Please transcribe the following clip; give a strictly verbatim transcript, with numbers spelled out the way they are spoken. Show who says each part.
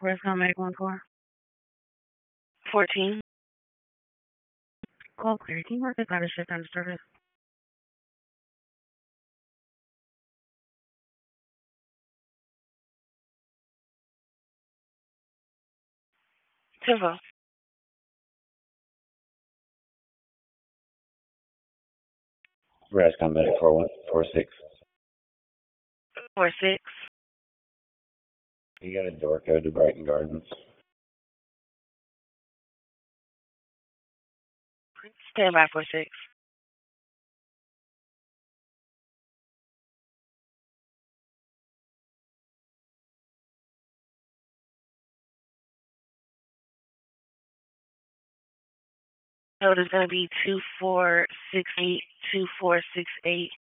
Speaker 1: Where's Comac one for? fourteen. Call clear. Can you work this out of shift under service? Tempo.
Speaker 2: Res Combat four one four six.
Speaker 1: four six.
Speaker 2: You got a door code to Brighton Gardens.
Speaker 1: Stand by four six. Code is going to be two four six eight two four six eight.